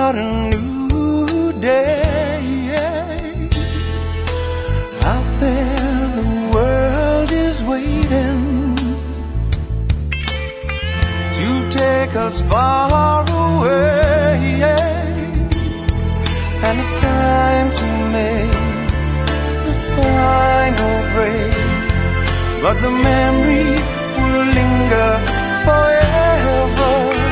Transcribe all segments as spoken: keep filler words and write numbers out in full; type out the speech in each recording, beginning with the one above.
start a new day. Out there the world is waiting to take us far away, and it's time to make the final break, but the memory will linger forever.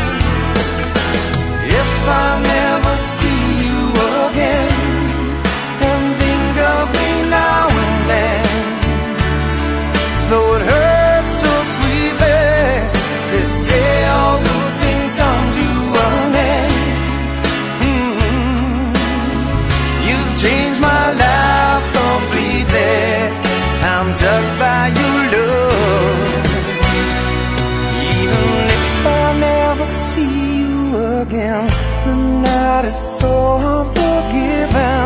If I never see you again and think of me now and then, though it hurts so sweetly, they say all good things come to an end. Mm-hmm. You've changed my life completely. I'm touched by your love. Even if I never see you again, the night is so unforgiving.